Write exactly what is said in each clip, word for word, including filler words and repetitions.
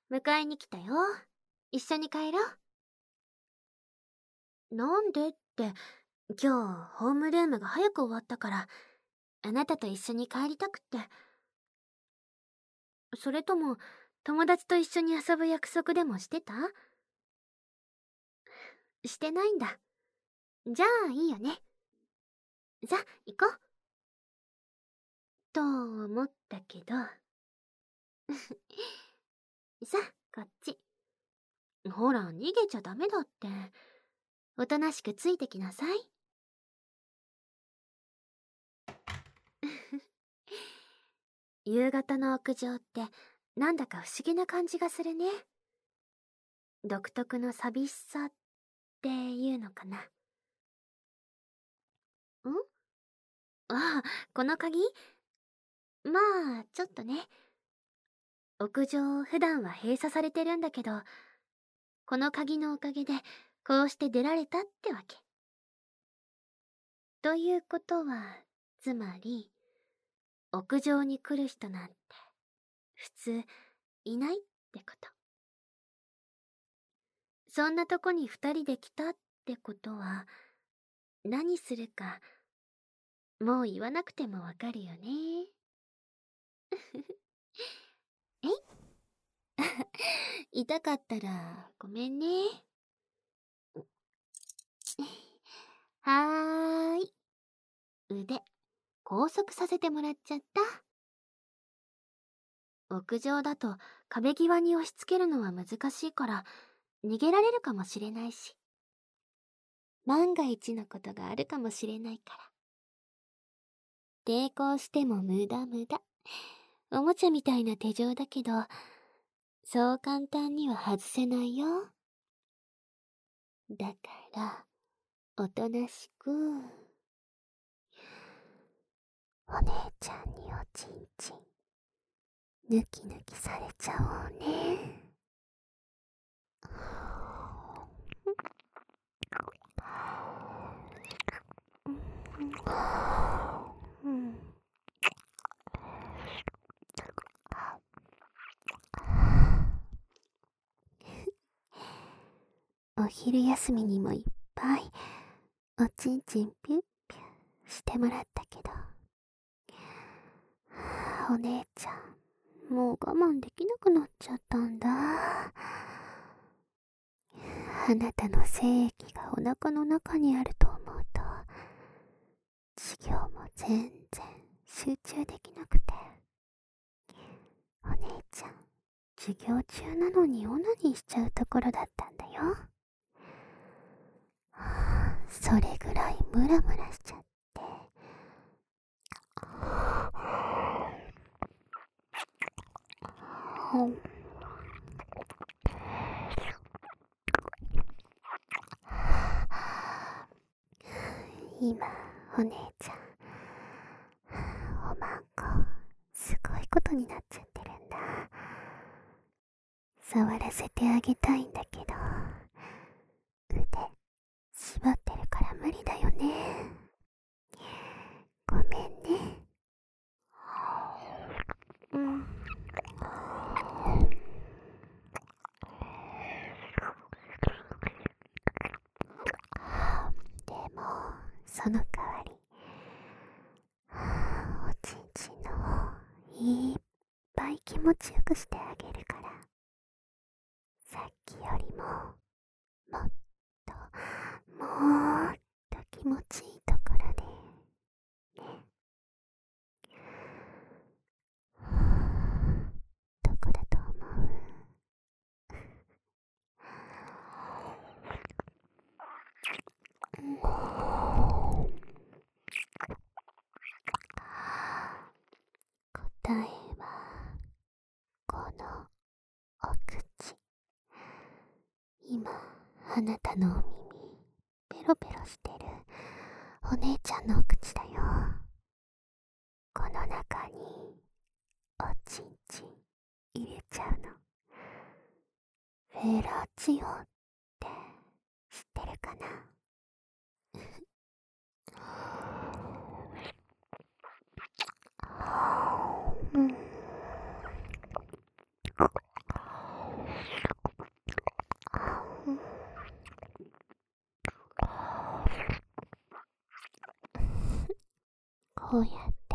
迎えに来たよ。一緒に帰ろう。なんでって、今日ホームルームが早く終わったから、あなたと一緒に帰りたくって。それとも、友達と一緒に遊ぶ約束でもしてた？してないんだ。じゃあいいよね。さ、行こう。と思ったけど。さ、こっち。ほら、逃げちゃダメだって。おとなしくついてきなさい。夕方の屋上ってなんだか不思議な感じがするね。独特の寂しさっていうのかな。ん？ああ、この鍵？まあ、ちょっとね。屋上普段は閉鎖されてるんだけど、この鍵のおかげでこうして出られたってわけ。ということは、つまり、屋上に来る人なんて普通いないってこと。そんなとこに二人で来たってことは、何するかもう言わなくてもわかるよね。えい痛かったらごめんね。はーい。腕拘束させてもらっちゃった。屋上だと壁際に押し付けるのは難しいから逃げられるかもしれないし、万が一のことがあるかもしれないから、抵抗しても無駄無駄。おもちゃみたいな手錠だけど、そう簡単には外せないよ。だからおとなしく。お姉ちゃんにおちんちんぬきぬきされちゃおうね。うん、お昼休みにもいっぱいおちんちんピュッピュッしてもらったけど、お姉ちゃんもう我慢できなくなっちゃったんだ。あなたの精液がお腹の中にあると思うと、授業も全然集中できなくて。お姉ちゃん授業中なのにオナニーしちゃうところだったんだよ。それぐらいムラムラしちゃって。今お姉ちゃんおまんこすごいことになっちゃってるんだ。触らせてあげたいんだけど、腕縛ってるから無理だよね。ごめんね。うん。でもその代わり、おちんちんの方いっぱい気持ちよくしてあげるから、さっきよりももっともっと気持ちいいところでね。どこだと思う？答えはこのお口。今あなたのお耳ペロペロしてるお姉ちゃんのお口だよ。この中におちんちん入れちゃうの。フェラチオって知ってるかな？うん。 こうやって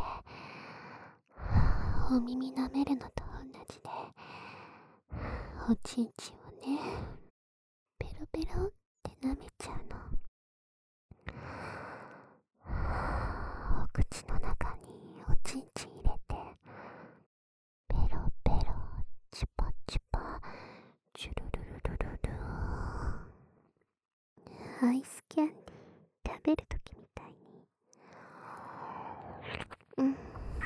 お耳舐めるのと同じで、おちんちんをね、ペロペロって舐めちゃうの。お口の中におちんちん入れて、ペロペロ、チュパチュパ、チュルルルルルルー。アイスキャンディー食べるときみたいに。うん。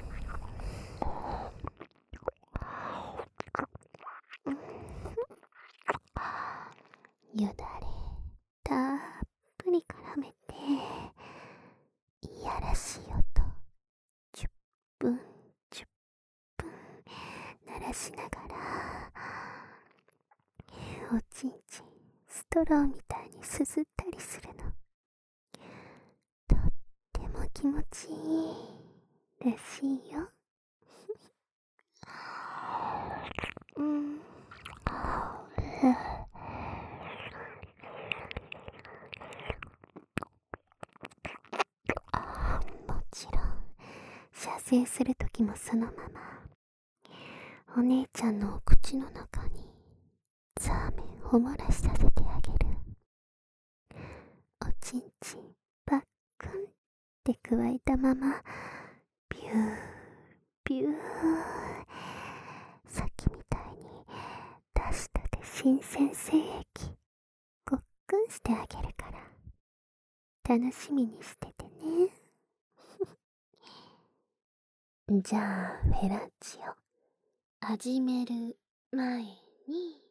よだれたっぷり絡めて、いやらしい音、チュップンチュップン鳴らしながら、おちんちんストローみたいにすすったりするの。とっても気持ちいいらしいよ。うん。もちろん射精するときもそのまま、お姉ちゃんのお口の中にザーメンを漏らしさせてあげる。おちんちんパックンって加えたまま、ビュービュー、さっきみたいに出したて新鮮精液ごっくんしてあげるから、楽しみにしててね。じゃあフェラチオ始める前に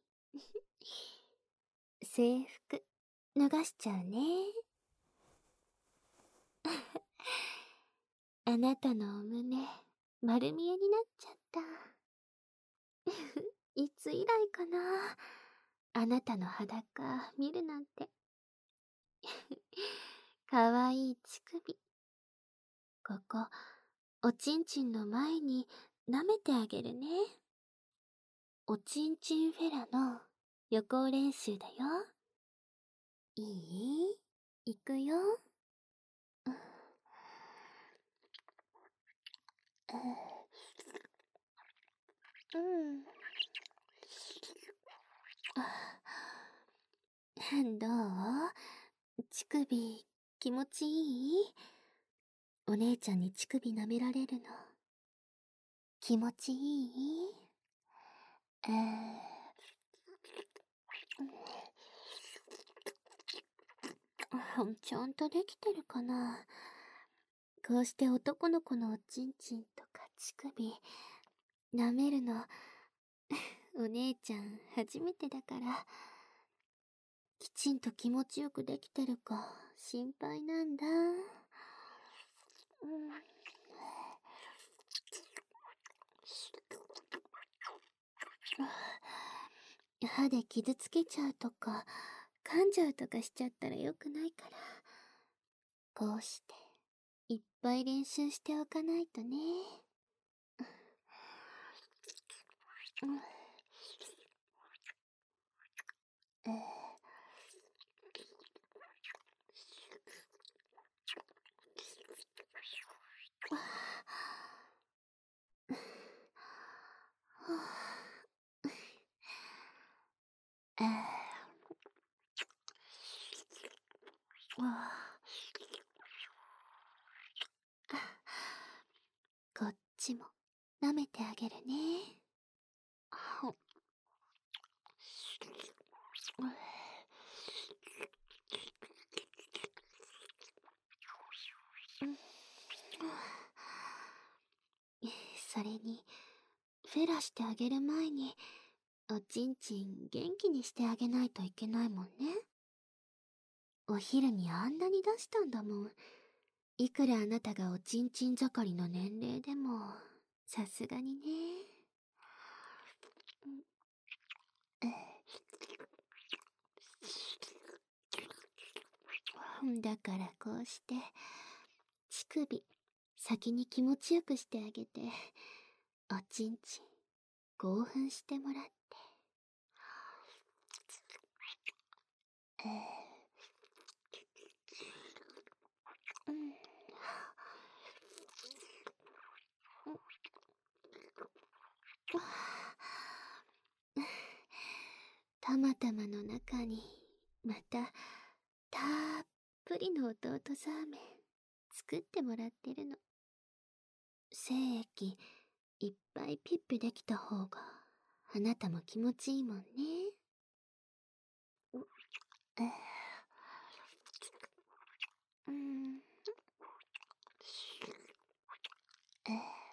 制服脱がしちゃうね。あなたのお胸丸見えになっちゃった。いつ以来かな、あなたの裸見るなんて。かわいい乳首、ここおちんちんの前に舐めてあげるね。おちんちんフェラの予行練習だよ。いい？いくよ。うん。どう？乳首気持ちいい？お姉ちゃんに乳首舐められるの気持ちいい？えー、ちゃんとできてるかな。こうして男の子のおちんちんとか乳首舐めるのお姉ちゃん初めてだから、きちんと気持ちよくできてるか心配なんだ。うん、歯で傷つけちゃうとか噛んじゃうとかしちゃったらよくないから、こうしていっぱい練習しておかないとね。えーえーこっちも舐めてあげるね。それにフェラしてあげる前におちんちん元気にしてあげないといけないもんね。お昼にあんなに出したんだもん。いくらあなたがおちんちん盛りの年齢でもさすがにね。だからこうして乳首先に気持ちよくしてあげて、おちんちん興奮してもらって、えーうん、 たまたまの中に、また、たっぷりの弟ザーメン、作ってもらってるの。精液、いっぱいピッピできた方が、あなたも気持ちいいもんね。えうん。え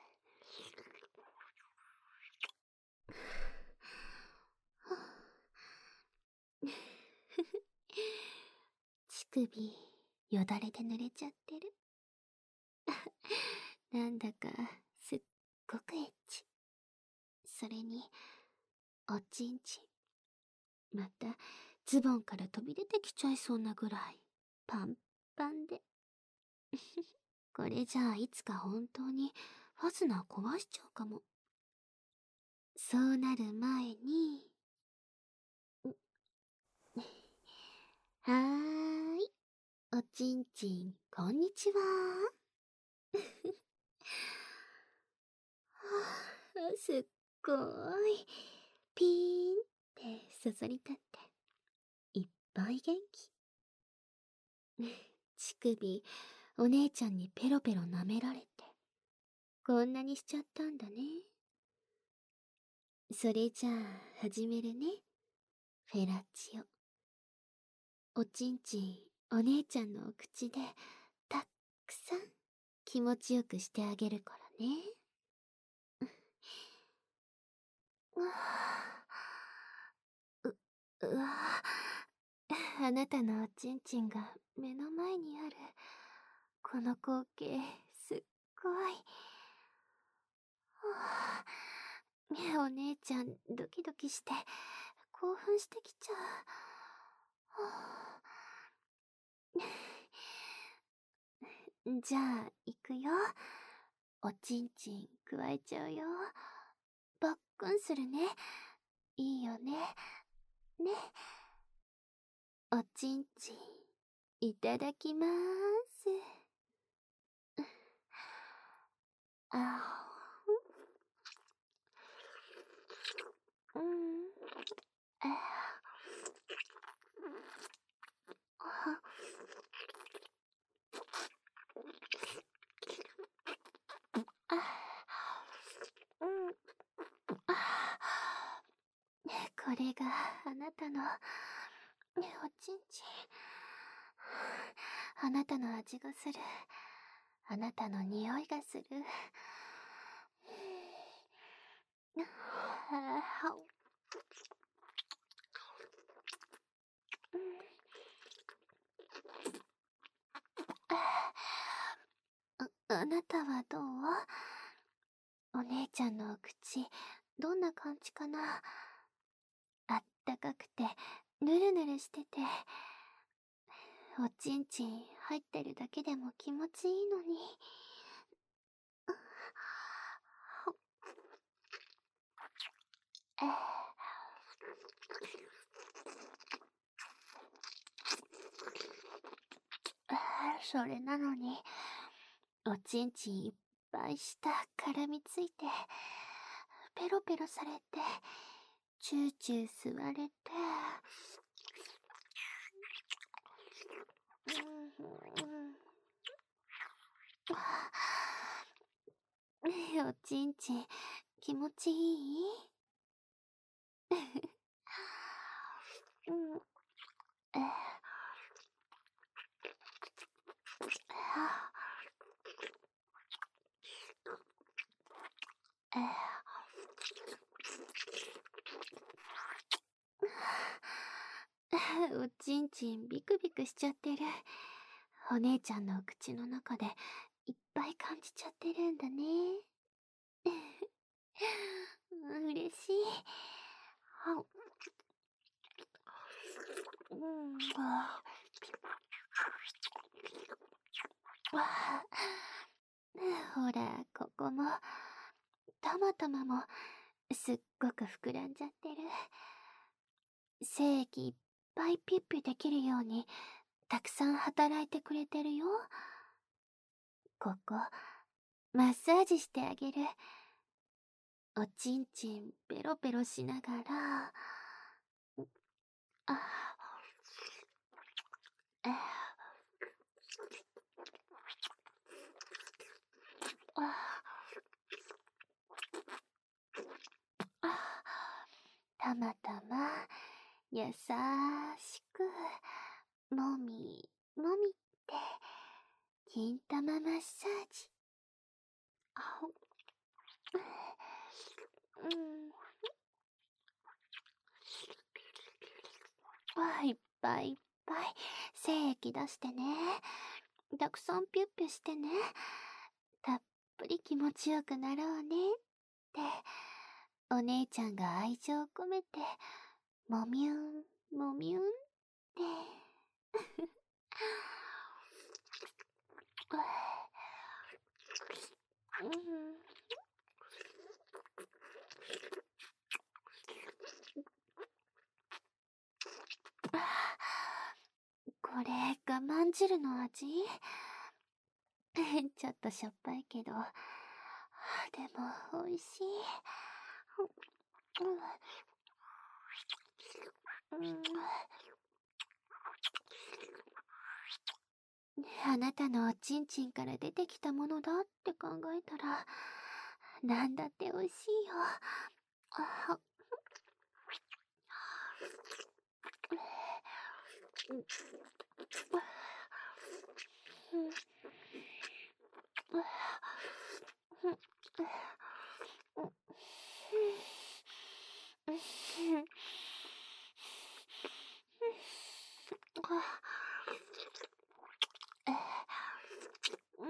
乳首、よだれで濡れちゃってる。なんだか、すっごくエッチ。それに、おちんちん。また、ズボンから飛び出てきちゃいそうなぐらい、パンパンで。これじゃあいつか本当にファスナー壊しちゃうかも。そうなる前に、はーい。おちんちん、こんにちは。はあ、すっごーい。ピーンってそそり立って、いっぱい元気。乳首、お姉ちゃんにペロペロ舐められて、こんなにしちゃったんだね。それじゃあ、始めるね。フェラチオ。おちんちん、お姉ちゃんのお口で、たっくさん気持ちよくしてあげるからね。うわう、うわあなたのおちんちんが目の前にある。この光景、すっごい。はあ、お姉ちゃん、ドキドキして、興奮してきちゃう。はあ、じゃあ、行くよ。おちんちん、くわえちゃうよ。ばっくんするね。いいよね。ね。おちんちん、いただきまーす。あうん。あああうん。あこれがあなたのおちんちん。あなたの味がする。あなたの匂いがする。あ、あなたはどう？お姉ちゃんのお口、どんな感じかな？あったかくて、ぬるぬるしてて、おちんちん入ってるだけでも気持ちいいのに。えー、それなのに、おちんちんいっぱい舌絡みついて、ペロペロされて、チューチュー吸われて、おちんちん気持ちいい？うん、えーえーおちんちんビクビクしちゃってる。お姉ちゃんの口の中でいっぱい感じちゃってるんだね。嬉しい。うん、ほら、ここも、たまたまも、すっごく膨らんじゃってる。精液いっぱいピッピできるように、たくさん働いてくれてるよ。ここ、マッサージしてあげる。おちんちんペロペロしながら、 ああ、ああ、たまたま、優しく、もみ、もみって、金玉マッサージ。あうん。わいっぱいいっぱい、精液出してね。たくさんピュッピュしてね。たっぷり気持ちよくなろうね。って、お姉ちゃんが愛情込めて、もみゅん、もみゅんって。うん。これ、我慢汁の味ちょっとしょっぱいけど、でも、美味しい。うん。あなたのおちんちんから出てきたものだって考えたら、なんだって美味しいよ。あうん。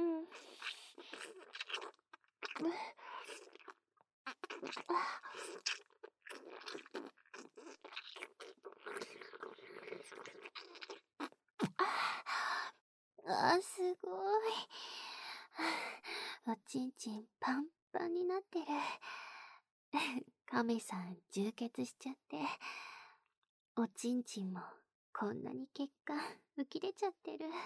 あ、すごい。おちんちんパンパンになってる。カメさん充血しちゃって、おちんちんもこんなに血管浮き出ちゃってる。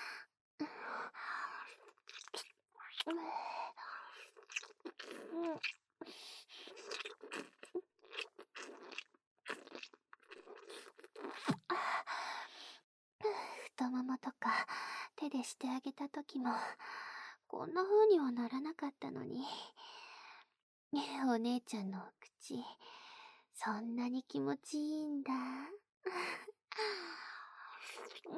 太ももとか手でしてあげた時もこんな風にはならなかったのに。お姉ちゃんの口、そんなに気持ちいいんだ。うん。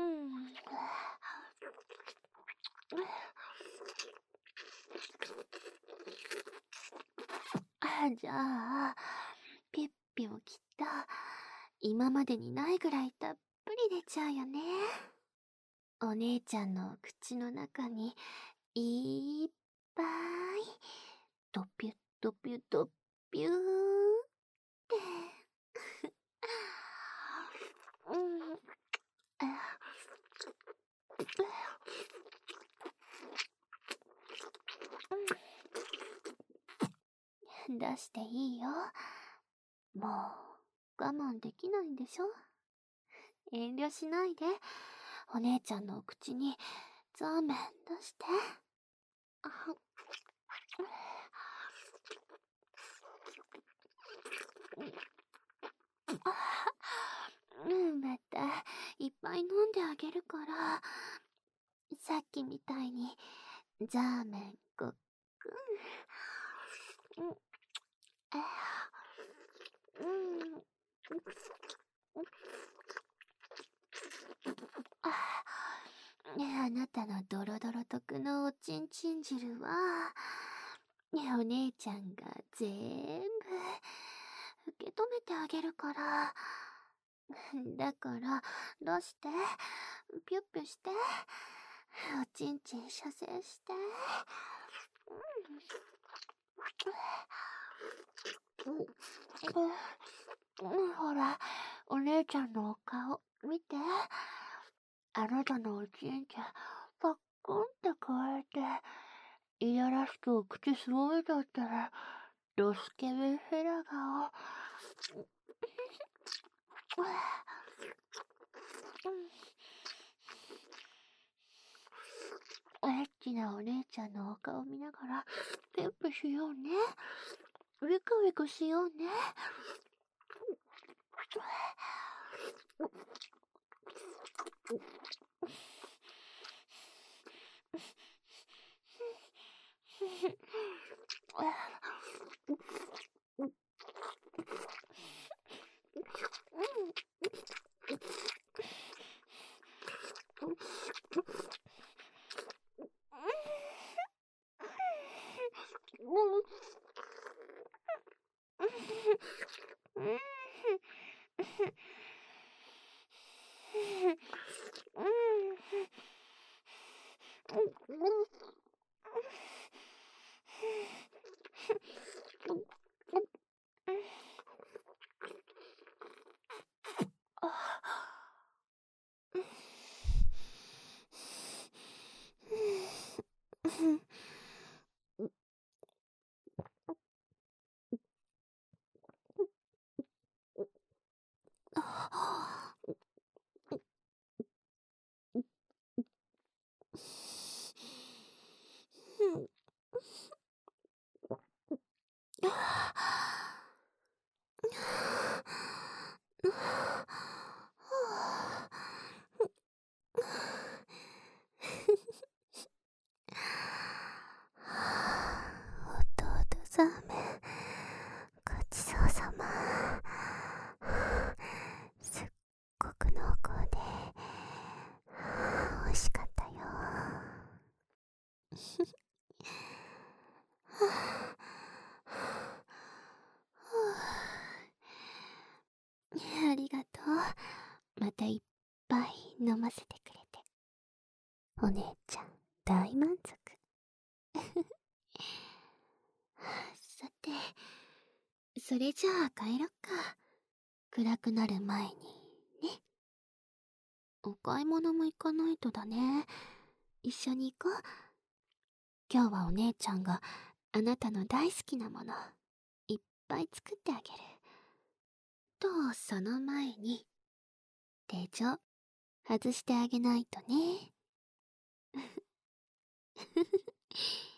あ、じゃあ、ピュッピュもきっと、今までにないぐらいたっぷり出ちゃうよね。お姉ちゃんの口の中に、いっぱい、ドピュッドピュッドピューって。うん。出していいよ。もう、我慢できないんでしょ？遠慮しないで、お姉ちゃんのお口に、ザーメン出して。あうん、また、いっぱい飲んであげるから、さっきみたいに、ザーメンごっくん。うん。あうん。ああなたのドロドロ特のおちんちん汁は、お姉ちゃんがぜーんぶ受け止めてあげるから。だから、出して、ピュッピュして、おちんちん射精して。うん、ほら、お姉ちゃんのお顔、見て。あなたのおちんちん、パッコンって加えて、いやらしくお口すぼめちゃったら、ドスケベヘラ顔。エッチなお姉ちゃんのお顔見ながら、ペッペしようね。ウィクウィクしようね。 弟ザーメン、ごちそうさま。すっごく濃厚で美味しかったよ。ありがとう。またいっぱい飲ませてくれて。お姉ちゃん大満足。さて、それじゃあ帰ろっか。暗くなる前にね。お買い物も行かないとだね。一緒に行こう。今日はお姉ちゃんがあなたの大好きなものいっぱい作ってあげる。と、その前に手錠外してあげないとね。